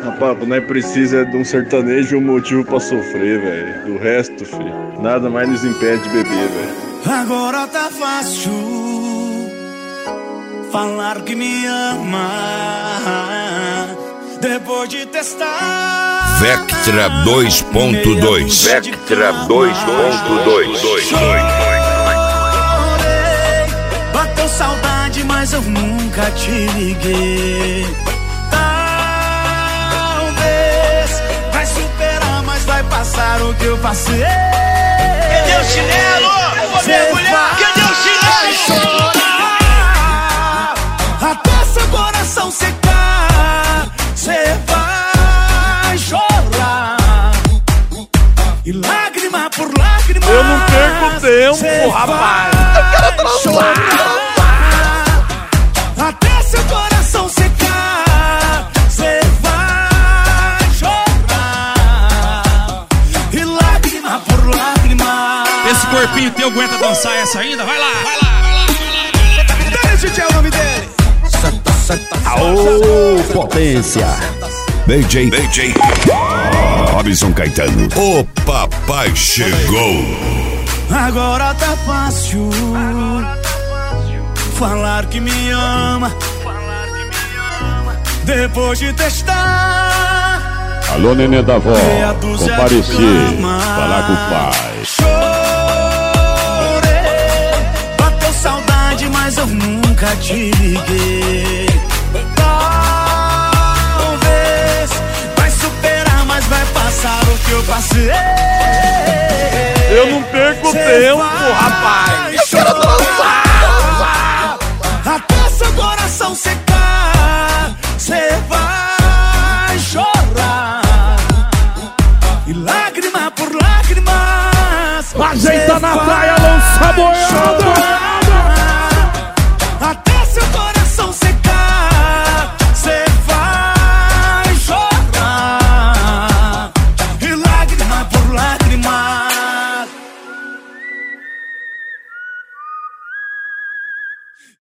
Rapaz, nós precisamos de um sertanejo e um motivo pra sofrer, velho. Do resto, filho, nada mais nos impede de beber, velho. Agora tá fácil falar que me ama depois de testar. Vectra 2.2. Vectra 2.2. Bateu saudade, mas eu nunca te liguei. Talvez vai superar, mas vai passar o que eu passei. Cadê o chinelo? Eu vou mergulhar. Cadê o chinelo? Até seu coração secar, cê vai chorar. E lágrima por lágrima eu não perco tempo, rapaz. Eu quero transar. Até seu coração secar, cê vai chorar. E lágrima por lágrima. Esse corpinho teu aguenta dançar essa ainda? Vai lá, vai lá, vai lá. Esse é o nome dele. Aô, potência. BJ Robson Caetano. O papai chegou. Agora tá fácil falar que me ama depois de testar. Alô, nenê da avó, compareci, falar com o pai. Chorei, bateu saudade, mas eu nunca te liguei. Talvez vai superar, mas vai passar o que eu passei. Eu não perco tempo, rapaz. Eu quero dançar. Até seu coração secar, cê vai chorar. E lágrima por lágrimas. Ajeita na praia, lança boia.